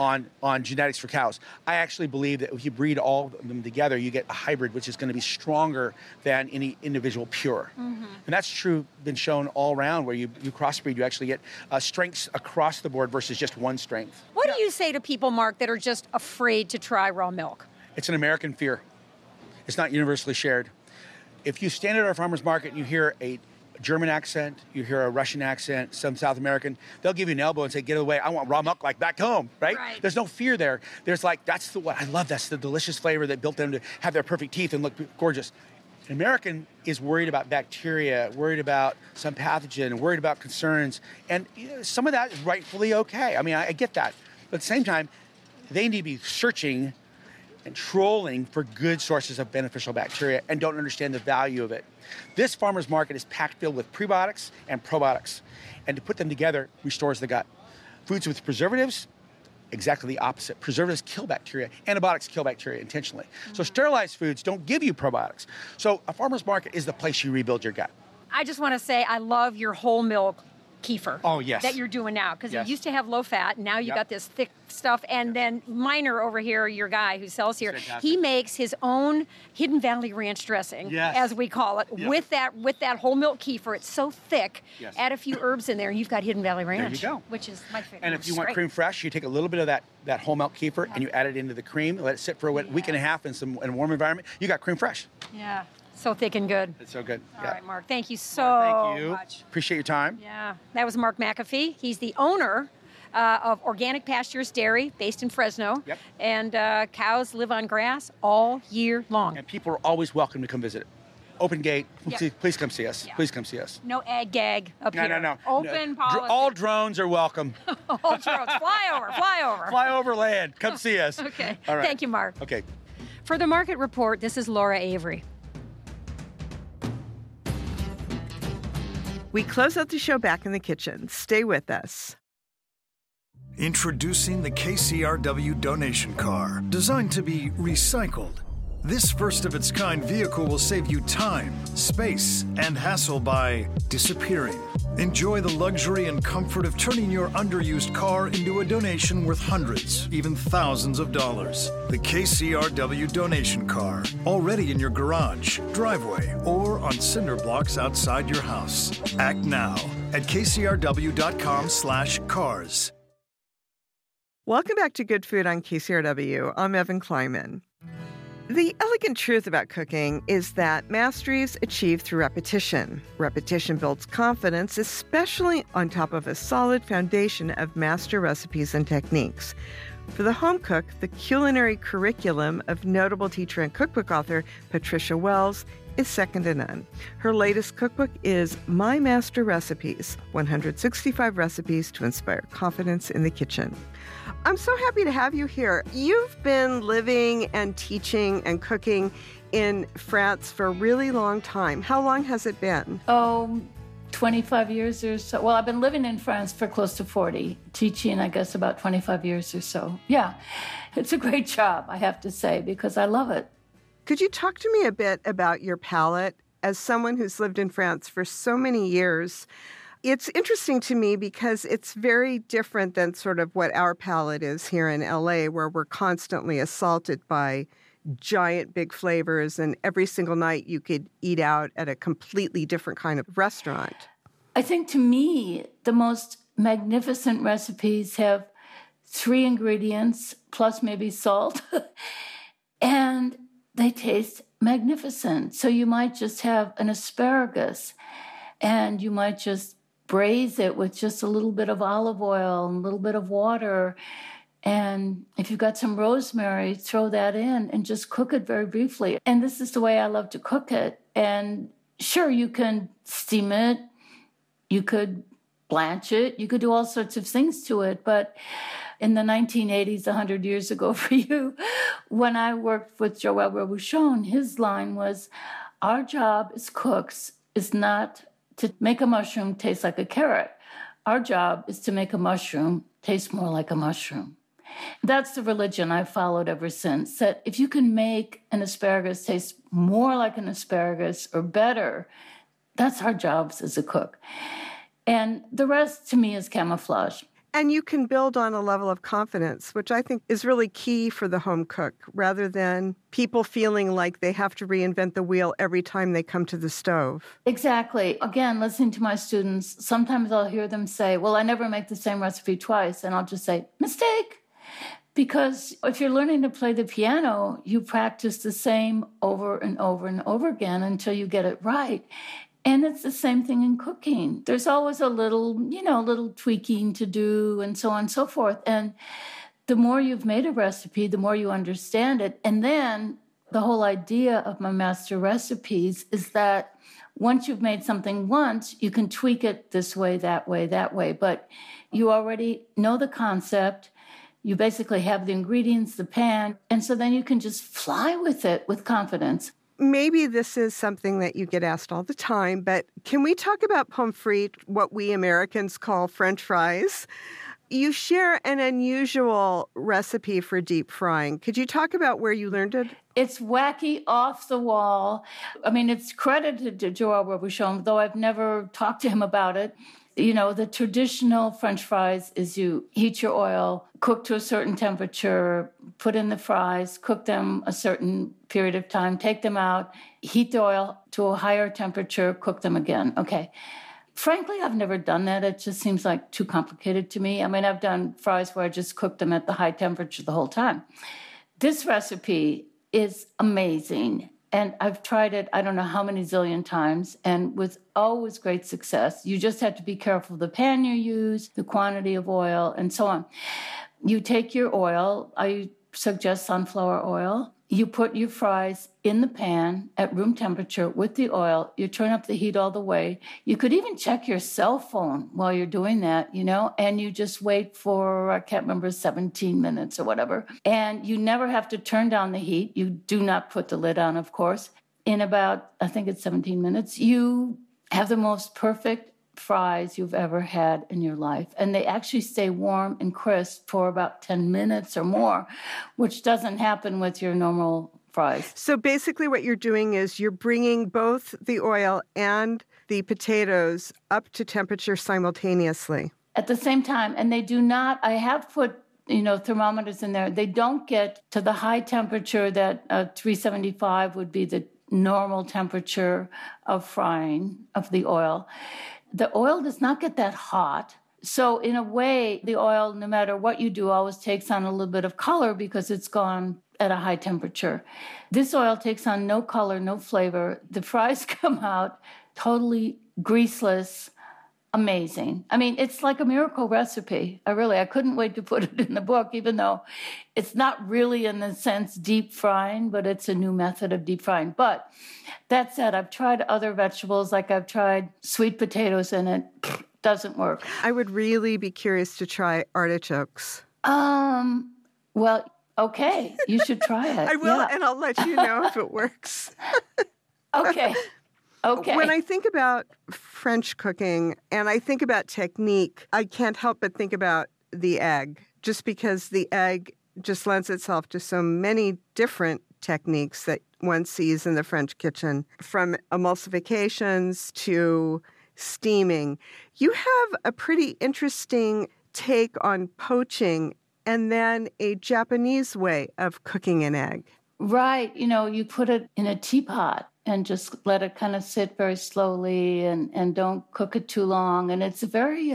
on genetics for cows. I actually believe that if you breed all of them together, you get a hybrid, which is going to be stronger than any individual pure. And that's true, been shown all around, where you crossbreed, you actually get strengths across the board versus just one strength. What do you say to people, Mark, that are just afraid to try raw milk? It's an American fear. It's not universally shared. If you stand at our farmer's market and you hear a German accent, you hear a Russian accent, some South American, they'll give you an elbow and say, get away, I want raw milk like back home, right? There's no fear there. There's like, what I love, that's the delicious flavor that built them to have their perfect teeth and look gorgeous. An American is worried about bacteria, worried about some pathogen, worried about concerns, and some of that is rightfully okay. I mean, I get that. But at the same time, they need to be searching and trolling for good sources of beneficial bacteria and don't understand the value of it. This farmer's market is packed filled with prebiotics and probiotics, and to put them together restores the gut. Foods with preservatives, exactly the opposite. Preservatives kill bacteria. Antibiotics kill bacteria intentionally. So sterilized foods don't give you probiotics. So a farmer's market is the place you rebuild your gut. I just want to say I love your whole milk kefir that you're doing now, because you used to have low fat, and now you got this thick stuff. And then Miner over here, your guy who sells here, he makes his own Hidden Valley Ranch dressing, as we call it, with that whole milk kefir. It's so thick. Add a few herbs in there, and you've got Hidden Valley Ranch. There you go. Which is my favorite. And if you want creme fresh, you take a little bit of that whole milk kefir and you add it into the cream, let it sit for a week and a half in a warm environment. You got creme fresh. Yeah. So thick and good. It's so good. All right, Mark. Thank you so much. Appreciate your time. Yeah. That was Mark McAfee. He's the owner of Organic Pastures Dairy, based in Fresno. Yep. And cows live on grass all year long. And people are always welcome to come visit. Open gate. Please come see us. Please come see us. No ag gag up here. No. Open policy. All drones are welcome. All drones. Fly over. Fly over land. Come see us. Okay. All right. Thank you, Mark. Okay. For the Market Report, this is Laura Avery. We close out the show back in the kitchen. Stay with us. Introducing the KCRW donation car, designed to be recycled. This first-of-its-kind vehicle will save you time, space, and hassle by disappearing. Enjoy the luxury and comfort of turning your underused car into a donation worth hundreds, even thousands of dollars. The KCRW donation car, already in your garage, driveway, or on cinder blocks outside your house. Act now at kcrw.com/cars. Welcome back to Good Food on KCRW. I'm Evan Kleiman. The elegant truth about cooking is that mastery is achieved through repetition. Repetition builds confidence, especially on top of a solid foundation of master recipes and techniques. For the home cook, the culinary curriculum of notable teacher and cookbook author Patricia Wells is second to none. Her latest cookbook is My Master Recipes, 165 recipes to inspire confidence in the kitchen. I'm so happy to have you here. You've been living and teaching and cooking in France for a really long time. How long has it been? 25 years or so. Well, I've been living in France for close to 40, teaching, I guess, about 25 years or so. Yeah, it's a great job, I have to say, because I love it. Could you talk to me a bit about your palate as someone who's lived in France for so many years? It's interesting to me because it's very different than sort of what our palate is here in LA, where we're constantly assaulted by giant big flavors, and every single night you could eat out at a completely different kind of restaurant. I think to me, the most magnificent recipes have 3 ingredients plus maybe salt, and they taste magnificent. So you might just have an asparagus, and you might just braise it with just a little bit of olive oil and a little bit of water. And if you've got some rosemary, throw that in and just cook it very briefly. And this is the way I love to cook it. And sure, you can steam it, you could blanch it, you could do all sorts of things to it. But in the 1980s, 100 years ago for you, when I worked with Joël Robuchon, his line was, our job as cooks is not to make a mushroom taste like a carrot. Our job is to make a mushroom taste more like a mushroom. That's the religion I've followed ever since, that if you can make an asparagus taste more like an asparagus or better, that's our jobs as a cook. And the rest to me is camouflage. And you can build on a level of confidence, which I think is really key for the home cook, rather than people feeling like they have to reinvent the wheel every time they come to the stove. Exactly. Again, listening to my students, sometimes I'll hear them say, well, I never make the same recipe twice. And I'll just say, mistake. Because if you're learning to play the piano, you practice the same over and over and over again until you get it right. And it's the same thing in cooking. There's always a little tweaking to do and so on and so forth. And the more you've made a recipe, the more you understand it. And then the whole idea of my master recipes is that once you've made something once, you can tweak it this way, that way, that way. But you already know the concept. You basically have the ingredients, the pan. And so then you can just fly with it with confidence. Maybe this is something that you get asked all the time, but can we talk about pommes frites, what we Americans call French fries? You share an unusual recipe for deep frying. Could you talk about where you learned it? It's wacky, off the wall. I mean, it's credited to Joël Robuchon, though I've never talked to him about it. You know, the traditional French fries is you heat your oil, cook to a certain temperature, put in the fries, cook them a certain period of time, take them out, heat the oil to a higher temperature, cook them again. Okay. Frankly, I've never done that. It just seems like too complicated to me. I mean, I've done fries where I just cook them at the high temperature the whole time. This recipe is amazing. And I've tried it, I don't know how many zillion times, and with always great success. You just have to be careful of the pan you use, the quantity of oil, and so on. You take your oil, I suggest sunflower oil. You put your fries in the pan at room temperature with the oil. You turn up the heat all the way. You could even check your cell phone while you're doing that, and you just wait for, I can't remember, 17 minutes or whatever. And you never have to turn down the heat. You do not put the lid on, of course. In about, I think it's 17 minutes, you have the most perfect fries you've ever had in your life. And they actually stay warm and crisp for about 10 minutes or more, which doesn't happen with your normal fries. So basically what you're doing is you're bringing both the oil and the potatoes up to temperature simultaneously. At the same time, and they do not, I have put thermometers in there. They don't get to the high temperature that 375 would be the normal temperature of frying of the oil. The oil does not get that hot. So in a way, the oil, no matter what you do, always takes on a little bit of color because it's gone at a high temperature. This oil takes on no color, no flavor. The fries come out totally greaseless, amazing. I mean, it's like a miracle recipe. I couldn't wait to put it in the book, even though it's not really in the sense deep frying, but it's a new method of deep frying. But that said, I've tried other vegetables, like I've tried sweet potatoes in it. Doesn't work. I would really be curious to try artichokes. Well, okay, you should try it. I will, and I'll let you know if it works. Okay. When I think about French cooking and I think about technique, I can't help but think about the egg, just because the egg just lends itself to so many different techniques that one sees in the French kitchen, from emulsifications to steaming. You have a pretty interesting take on poaching and then a Japanese way of cooking an egg. Right. You put it in a teapot and just let it kind of sit very slowly and don't cook it too long. And it's a very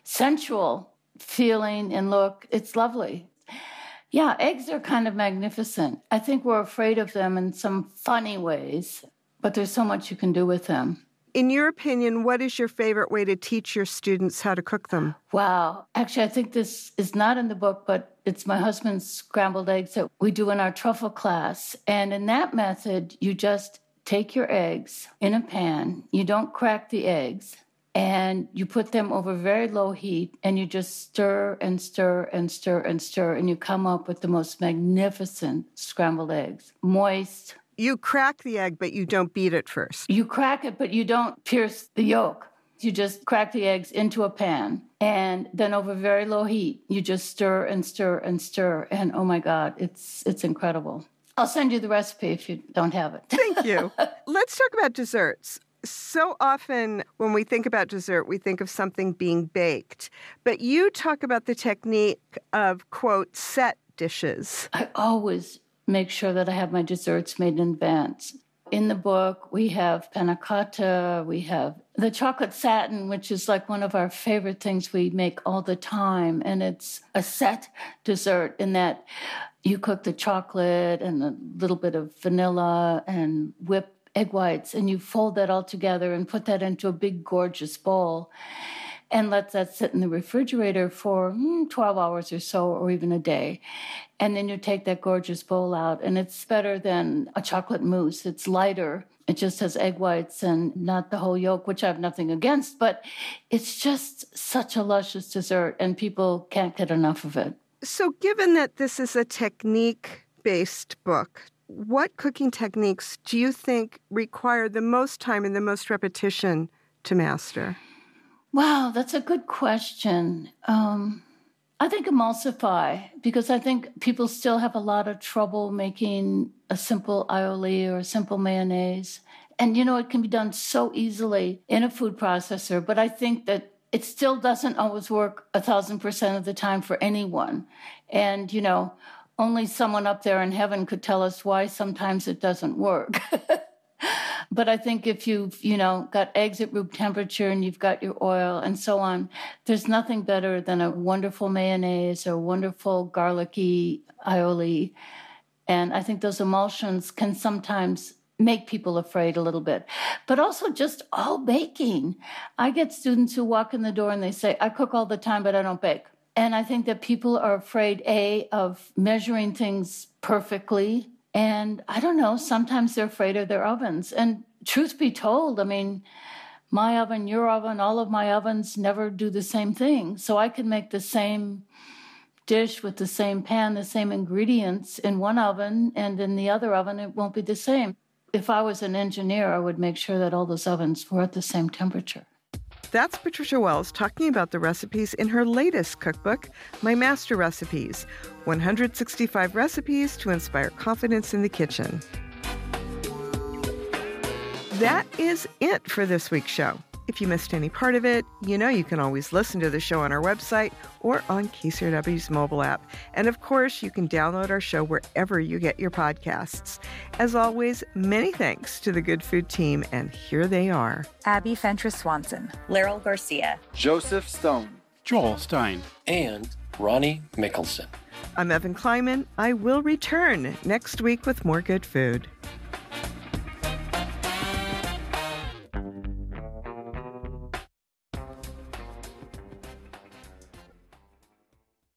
sensual feeling and look. It's lovely. Yeah, eggs are kind of magnificent. I think we're afraid of them in some funny ways, but there's so much you can do with them. In your opinion, what is your favorite way to teach your students how to cook them? Wow. Actually, I think this is not in the book, but it's my husband's scrambled eggs that we do in our truffle class. And in that method, you just take your eggs in a pan. You don't crack the eggs. And you put them over very low heat, and you just stir and stir and stir and stir, and you come up with the most magnificent scrambled eggs. Moist. You crack the egg, but you don't beat it first. You crack it, but you don't pierce the yolk. You just crack the eggs into a pan, and then over very low heat, you just stir and stir and stir, and oh my God, it's incredible. I'll send you the recipe if you don't have it. Thank you. Let's talk about desserts. So often when we think about dessert, we think of something being baked. But you talk about the technique of, quote, set dishes. I always make sure that I have my desserts made in advance. In the book, we have panna cotta, we have the chocolate satin, which is like one of our favorite things we make all the time. And it's a set dessert in that you cook the chocolate and a little bit of vanilla and whipped egg whites, and you fold that all together and put that into a big, gorgeous bowl and let that sit in the refrigerator for 12 hours or so, or even a day. And then you take that gorgeous bowl out, and it's better than a chocolate mousse. It's lighter. It just has egg whites and not the whole yolk, which I have nothing against, but it's just such a luscious dessert, and people can't get enough of it. So given that this is a technique-based book, what cooking techniques do you think require the most time and the most repetition to master? Wow, that's a good question. I think emulsify, because I think people still have a lot of trouble making a simple aioli or a simple mayonnaise. And, it can be done so easily in a food processor, but I think that it still doesn't always work 1,000% of the time for anyone. And, only someone up there in heaven could tell us why sometimes it doesn't work. But I think if you've, got eggs at room temperature and you've got your oil and so on, there's nothing better than a wonderful mayonnaise or wonderful garlicky aioli. And I think those emulsions can sometimes make people afraid a little bit. But also just all baking. I get students who walk in the door and they say, I cook all the time, but I don't bake. And I think that people are afraid, of measuring things perfectly. And I don't know, sometimes they're afraid of their ovens. And truth be told, my oven, your oven, all of my ovens never do the same thing. So I can make the same dish with the same pan, the same ingredients in one oven, and in the other oven, it won't be the same. If I was an engineer, I would make sure that all those ovens were at the same temperature. That's Patricia Wells talking about the recipes in her latest cookbook, My Master Recipes, 165 recipes to inspire confidence in the kitchen. That is it for this week's show. If you missed any part of it, you can always listen to the show on our website or on KCRW's mobile app. And of course, you can download our show wherever you get your podcasts. As always, many thanks to the Good Food team, and here they are. Abby Fentress-Swanson, Laryl Garcia, Joseph Stone, Joel Stein, and Ronnie Mickelson. I'm Evan Kleiman. I will return next week with more good food.